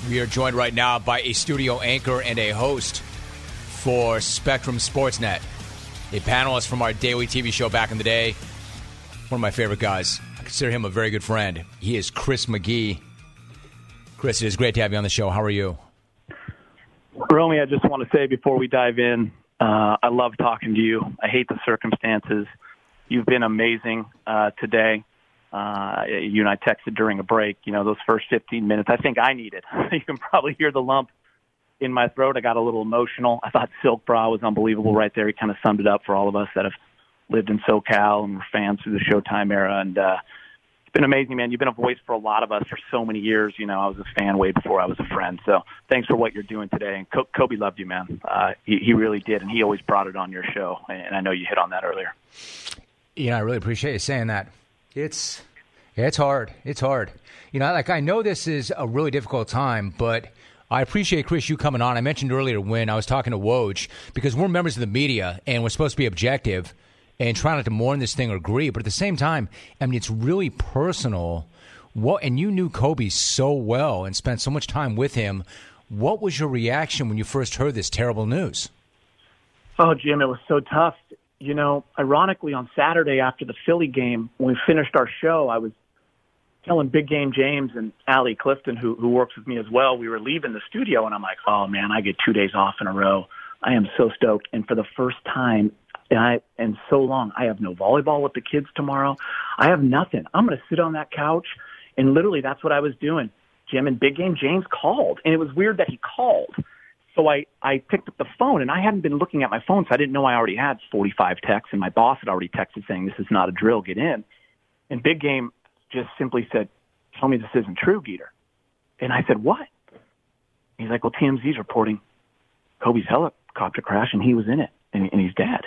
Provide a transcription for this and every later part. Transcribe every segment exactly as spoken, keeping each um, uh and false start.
We are joined right now by a studio anchor and a host for Spectrum Sportsnet, a panelist from our daily T V show back in the day. One of my favorite guys. I consider him a very good friend. He is Chris McGee. Chris, it is great to have you on the show. How are you? Romy, I just want to say before we dive in, uh, I love talking to you. I hate the circumstances. You've been amazing uh, today. Uh, you and I texted during a break. You know, those first fifteen minutes, I think I needed. You can probably hear the lump in my throat. I got a little emotional. I thought Silk Bra was unbelievable right there. He kind of summed it up for all of us that have lived in SoCal and were fans through the Showtime era. And uh, it's been amazing, man. You've been a voice for a lot of us for so many years. You know, I was a fan way before I was a friend. So thanks for what you're doing today. And Co- Kobe loved you, man. Uh, he, he really did, and he always brought it on your show. And I know you hit on that earlier. Yeah, I really appreciate you saying that. It's it's hard. It's hard. You know, like I know this is a really difficult time, but I appreciate, Chris, you coming on. I mentioned earlier when I was talking to Woj, because we're members of the media and we're supposed to be objective and try not to mourn this thing or agree. But at the same time, I mean, it's really personal. What and you knew Kobe so well and spent so much time with him. What was your reaction when you first heard this terrible news? Oh, Jim, it was so tough. You know, ironically, on Saturday after the Philly game, when we finished our show, I was telling Big Game James and Allie Clifton, who, who works with me as well, we were leaving the studio, and I'm like, oh, man, I get two days off in a row. I am so stoked. And for the first time and I and so long, I have no volleyball with the kids tomorrow. I have nothing. I'm going to sit on that couch, and literally that's what I was doing. Jim and Big Game James called, and it was weird that he called. So I, I picked up the phone, and I hadn't been looking at my phone, so I didn't know I already had forty-five texts, and my boss had already texted saying, this is not a drill, get in. And Big Game just simply said, tell me this isn't true, Geeter. And I said, what? He's like, well, T M Z's reporting Kobe's helicopter crash, and he was in it, and, and he's dead.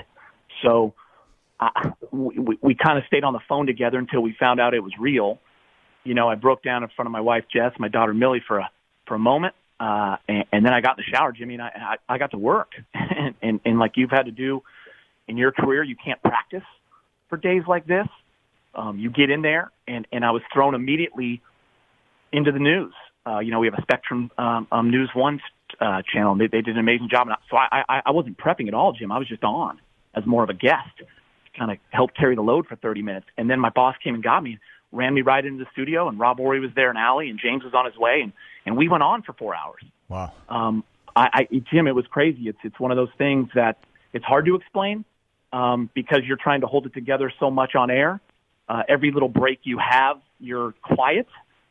So uh, we, we, we kind of stayed on the phone together until we found out it was real. You know, I broke down in front of my wife, Jess, my daughter, Millie, for a, for a moment. Uh, and, and then I got in the shower, Jimmy, and I, I, I got to work. and, and, and like you've had to do in your career, you can't practice for days like this. Um, you get in there, and, and I was thrown immediately into the news. Uh, you know, we have a Spectrum um, um, News One uh, channel, and they, they did an amazing job. And so I, I, I wasn't prepping at all, Jim. I was just on as more of a guest to kind of help carry the load for thirty minutes. And then my boss came and got me, ran me right into the studio, and Rob Horry was there, and Allie, and James was on his way, and, and we went on for four hours. Wow. Um, I, I, Jim, it was crazy. It's it's one of those things that it's hard to explain um, because you're trying to hold it together so much on air. Uh, every little break you have, you're quiet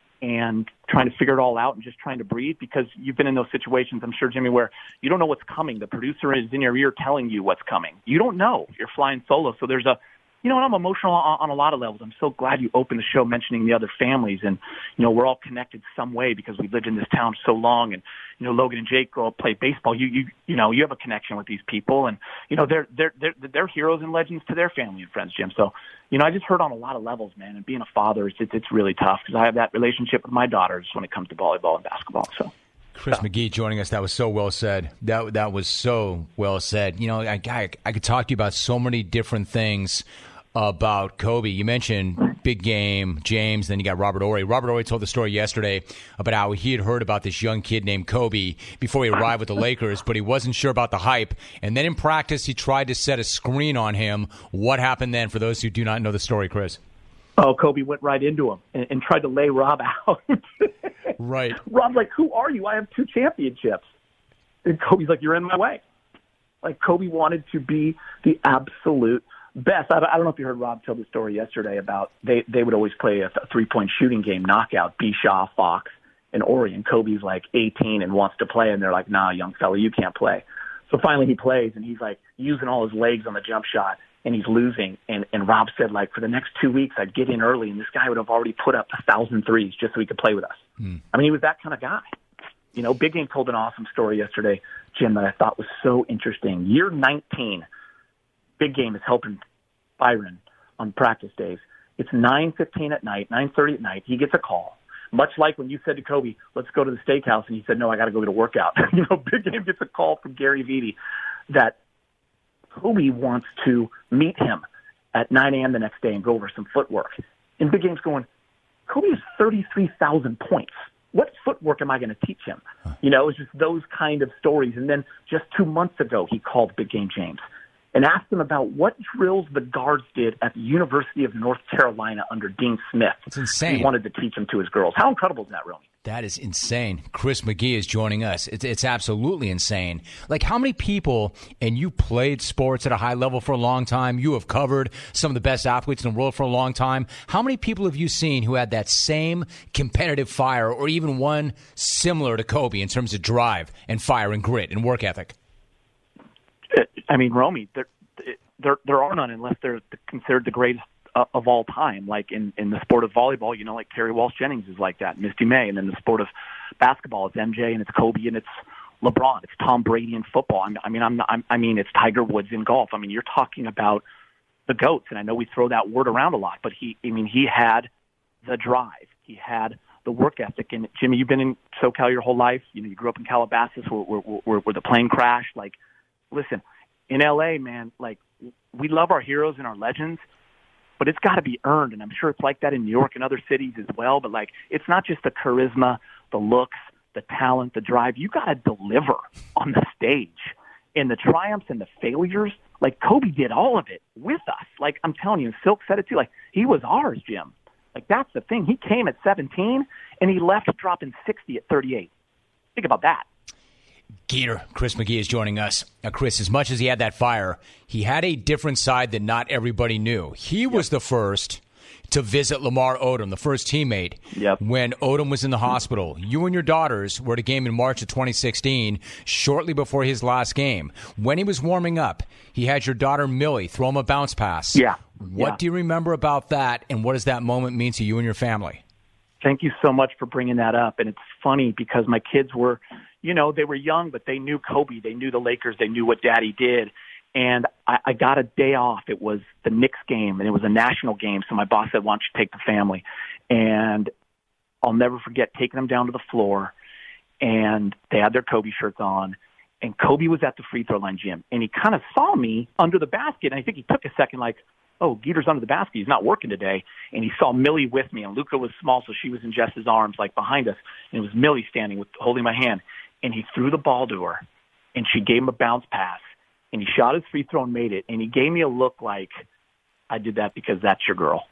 and trying to figure it all out and just trying to breathe, because you've been in those situations, I'm sure, Jimmy, where you don't know what's coming. The producer is in your ear telling you what's coming. You don't know. You're flying solo. So there's a, you know, and I'm emotional on, on a lot of levels. I'm so glad you opened the show mentioning the other families. And, you know, we're all connected some way because we've lived in this town so long. And, you know, Logan and Jake go play baseball. You, you, you know, you have a connection with these people. And, you know, they're, they're, they're, they're heroes and legends to their family and friends, Jim. So, you know, I just heard on a lot of levels, man. And being a father, it's, it's, it's really tough because I have that relationship with my daughters when it comes to volleyball and basketball. So. Chris so. McGee joining us. That was so well said. That that was so well said. You know, I, I, I could talk to you about so many different things about Kobe. You mentioned Big Game, James, then you got Robert Horry. Robert Horry told the story yesterday about how he had heard about this young kid named Kobe before he arrived with the Lakers, but he wasn't sure about the hype. And then in practice, he tried to set a screen on him. What happened then, for those who do not know the story, Chris? Oh, Kobe went right into him and, and tried to lay Rob out. Right. Rob's like, who are you? I have two championships. And Kobe's like, you're in my way. Like, Kobe wanted to be the absolute best. I don't know if you heard Rob tell the story yesterday about they, they would always play a three-point shooting game, knockout, B. Shaw, Fox, and Horry. And Kobe's like eighteen and wants to play, and they're like, nah, young fella, you can't play. So finally he plays, and he's like using all his legs on the jump shot, and he's losing. And, and Rob said, like, for the next two weeks, I'd get in early, and this guy would have already put up a thousand threes just so he could play with us. Hmm. I mean, he was that kind of guy. You know, Big Game told an awesome story yesterday, Jim, that I thought was so interesting. Year nineteen, Big Game is helping Byron on practice days. It's nine fifteen at night, nine thirty at night. He gets a call, much like when you said to Kobe, let's go to the steakhouse, and he said, no, I got to go get a workout. You know, Big Game gets a call from Gary Vitti that Kobe wants to meet him at nine a.m. the next day and go over some footwork. And Big Game's going, Kobe has thirty-three thousand points. what footwork am I going to teach him? You know, it's just those kind of stories. And then just two months ago, he called Big Game James and asked him about what drills the guards did at the University of North Carolina under Dean Smith. It's insane. He wanted to teach them to his girls. How incredible is that, Romy? That is insane. Chris McGee is joining us. It's, it's absolutely insane. Like, how many people, and you played sports at a high level for a long time, you have covered some of the best athletes in the world for a long time. How many people have you seen who had that same competitive fire, or even one similar to Kobe in terms of drive and fire and grit and work ethic? I mean, Romy, there, there, there are none unless they're considered the greatest of all time. Like in, in the sport of volleyball, you know, like Terry Walsh Jennings is like that, Misty May. And then the sport of basketball, it's M J and it's Kobe and it's LeBron. It's Tom Brady in football. I'm, I mean, I'm, not, I'm, I mean, it's Tiger Woods in golf. I mean, you're talking about the GOATs, and I know we throw that word around a lot, but he, I mean, he had the drive. He had the work ethic. And Jimmy, you've been in SoCal your whole life. You know, you grew up in Calabasas where, where, where, where the plane crashed. Like, listen, in L A, man, like, we love our heroes and our legends, but it's got to be earned. And I'm sure it's like that in New York and other cities as well. But, like, it's not just the charisma, the looks, the talent, the drive. You got to deliver on the stage. And the triumphs and the failures, like, Kobe did all of it with us. Like, I'm telling you, Silk said it too, like, he was ours, Jim. Like, that's the thing. He came at seventeen, and he left dropping sixty at thirty-eight. Think about that. Geeter, Chris McGee is joining us. Now, Chris, as much as he had that fire, he had a different side that not everybody knew. He yep. was the first to visit Lamar Odom, the first teammate, yep. when Odom was in the hospital. You and your daughters were at a game in March of twenty sixteen, shortly before his last game. When he was warming up, he had your daughter Millie throw him a bounce pass. Yeah. What yeah. do you remember about that, and what does that moment mean to you and your family? Thank you so much for bringing that up. And it's funny because my kids were, you know, they were young, but they knew Kobe. They knew the Lakers. They knew what Daddy did. And I, I got a day off. It was the Knicks game, and it was a national game. So my boss said, why don't you take the family? And I'll never forget taking them down to the floor, and they had their Kobe shirts on. And Kobe was at the free throw line, Jim. And he kind of saw me under the basket, and I think he took a second like, oh, Geeter's under the basket. He's not working today. And he saw Millie with me, and Luca was small, so she was in Jess's arms, like behind us. And it was Millie standing with holding my hand. And he threw the ball to her, and she gave him a bounce pass. And he shot his free throw and made it. And he gave me a look like, I did that because that's your girl.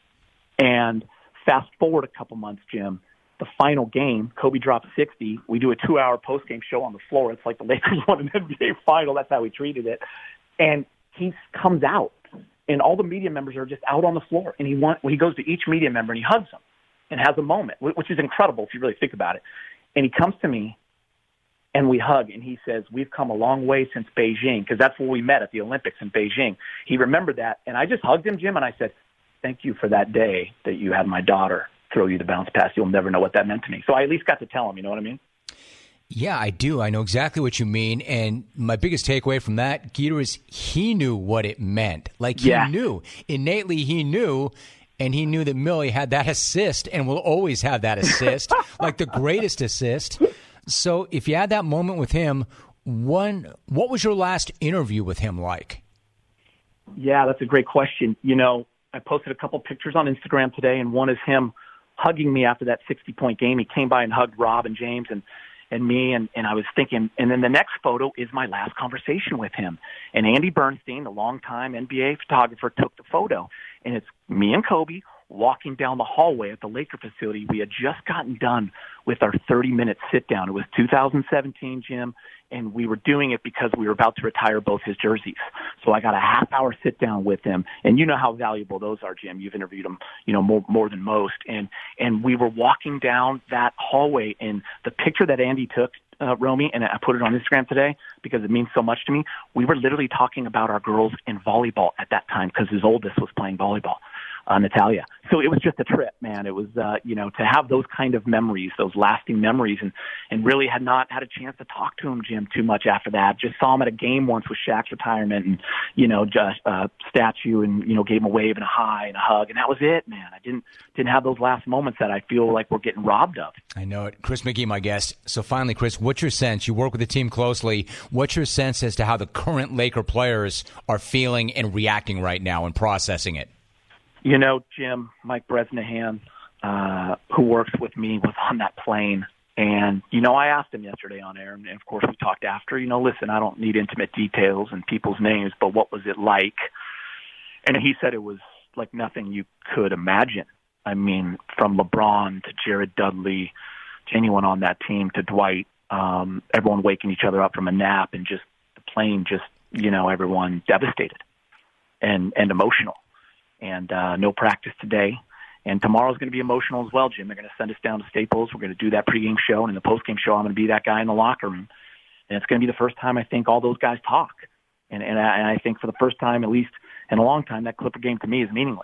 And fast forward a couple months, Jim, the final game, Kobe dropped sixty. We do a two-hour post-game show on the floor. It's like the Lakers won an N B A final. That's how we treated it. And he comes out, and all the media members are just out on the floor. And he want, well, he goes to each media member, and he hugs them and has a moment, which is incredible if you really think about it. And he comes to me, and we hug, and he says, we've come a long way since Beijing, because that's where we met at the Olympics in Beijing. He remembered that, and I just hugged him, Jim, and I said, thank you for that day that you had my daughter throw you the bounce pass. You'll never know what that meant to me. So I at least got to tell him, you know what I mean? Yeah, I do. I know exactly what you mean. And my biggest takeaway from that, Geeter, is he knew what it meant. Like, he yeah. knew. Innately, he knew. And he knew that Millie had that assist and will always have that assist, like the greatest assist. So if you had that moment with him, one, what was your last interview with him like? Yeah, that's a great question. You know, I posted a couple pictures on Instagram today, and one is him hugging me after that sixty-point game. He came by and hugged Rob and James and, and me, and, and I was thinking, and then the next photo is my last conversation with him. And Andy Bernstein, the longtime N B A photographer, took the photo. And it's me and Kobe walking down the hallway at the Laker facility. We had just gotten done with our thirty-minute sit-down. It was two thousand seventeen, Jim, and we were doing it because we were about to retire both his jerseys. So I got a half-hour sit-down with him, and you know how valuable those are, Jim. You've interviewed him, you know, more more than most. And and we were walking down that hallway, and the picture that Andy took, uh, Romy, and I put it on Instagram today because it means so much to me. We were literally talking about our girls in volleyball at that time because his oldest was playing volleyball. Uh, Natalia. So it was just a trip, man. It was, uh, you know, to have those kind of memories, those lasting memories, and, and really had not had a chance to talk to him, Jim, too much after that. Just saw him at a game once with Shaq's retirement and, you know, just uh, statue and, you know, gave him a wave and a hi and a hug. And that was it, man. I didn't, didn't have those last moments that I feel like we're getting robbed of. I know it. Chris McGee, my guest. So finally, Chris, what's your sense? You work with the team closely. What's your sense as to how the current Laker players are feeling and reacting right now and processing it? You know, Jim, Mike Bresnahan, uh, who works with me, was on that plane. And, you know, I asked him yesterday on air, and of course we talked after, you know, listen, I don't need intimate details and people's names, but what was it like? And he said it was like nothing you could imagine. I mean, from LeBron to Jared Dudley, to anyone on that team, to Dwight, um, everyone waking each other up from a nap, and just the plane, just, you know, everyone devastated and, and emotional. And uh, no practice today. And tomorrow's going to be emotional as well, Jim. They're going to send us down to Staples. We're going to do that pregame show, and in the postgame show, I'm going to be that guy in the locker room. And it's going to be the first time I think all those guys talk. And, and, I, and I think for the first time, at least in a long time, that Clipper game to me is meaningless.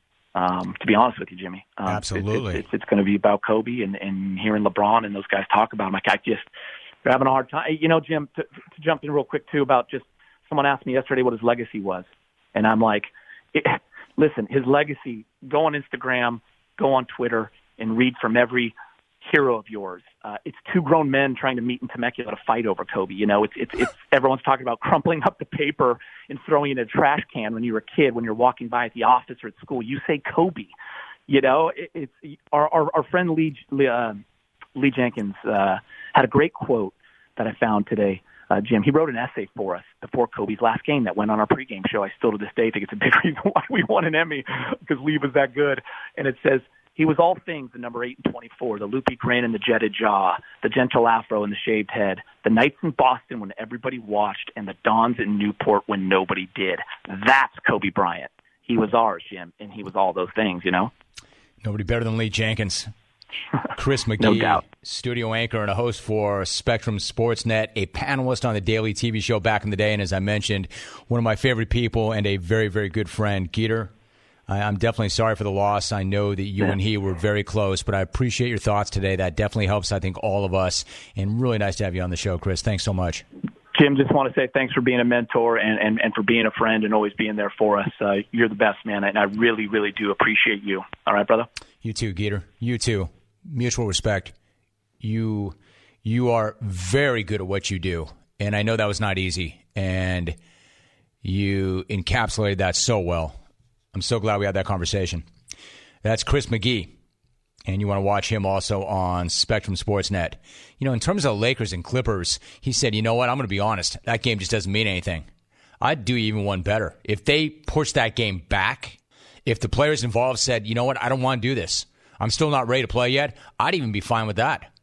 Um, to be honest with you, Jimmy. Um, Absolutely. It's, it's, it's going to be about Kobe and, and hearing LeBron and those guys talk about him. Like, I just, they're having a hard time. You know, Jim, to, to jump in real quick, too, about just someone asked me yesterday what his legacy was. And I'm like, it, listen, his legacy, go on Instagram, go on Twitter, and read from every hero of yours. Uh, it's two grown men trying to meet in Temecula to fight over Kobe. You know, it's, it's, it's everyone's talking about crumpling up the paper and throwing it in a trash can when you were a kid, when you're walking by at the office or at school. You say Kobe. You know, it, it's our, our, our friend Lee, Lee, uh, Lee Jenkins uh, had a great quote that I found today. Uh, Jim, he wrote an essay for us before Kobe's last game that went on our pregame show. I still to this day think it's a big reason why we won an Emmy, because Lee was that good. And it says, he was all things, the number eight and twenty-four, the loopy grin and the jetted jaw, the gentle afro and the shaved head, the nights in Boston when everybody watched, and the dawns in Newport when nobody did. That's Kobe Bryant. He was ours, Jim, and he was all those things, you know? Nobody better than Lee Jenkins. Chris McGee, no doubt. Studio anchor and a host for Spectrum Sportsnet, a panelist on the daily T V show back in the day, and as I mentioned, one of my favorite people and a very, very good friend. Geeter, I, I'm definitely sorry for the loss. I know that you yeah. and he were very close, but I appreciate your thoughts today. That definitely helps, I think, all of us, and really nice to have you on the show, Chris. Thanks so much. Jim, just want to say thanks for being a mentor and, and, and for being a friend and always being there for us. Uh, you're the best, man, and I really, really do appreciate you. All right, brother? You too, Geeter. You too. Mutual respect. You you are very good at what you do, and I know that was not easy, and you encapsulated that so well. I'm so glad we had that conversation. That's Chris McGee, and you want to watch him also on Spectrum Sportsnet. You know, in terms of Lakers and Clippers, he said, you know what, I'm going to be honest, that game just doesn't mean anything. I'd do even one better. If they push that game back, if the players involved said, you know what, I don't want to do this, I'm still not ready to play yet, I'd even be fine with that.